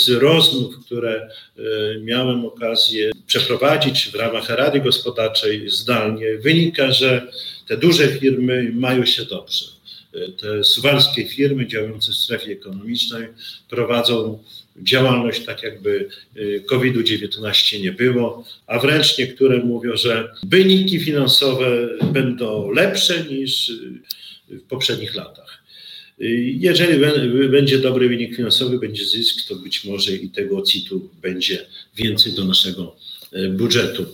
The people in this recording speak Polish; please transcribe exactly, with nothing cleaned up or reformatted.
Z rozmów, które miałem okazję przeprowadzić w ramach Rady Gospodarczej zdalnie, wynika, że te duże firmy mają się dobrze. Te suwalskie firmy działające w strefie ekonomicznej prowadzą działalność tak, jakby kowid dziewiętnaście nie było, a wręcz niektóre mówią, że wyniki finansowe będą lepsze niż w poprzednich latach. Jeżeli będzie dobry wynik finansowy, będzie zysk, to być może i tego C I T-u będzie więcej do naszego budżetu.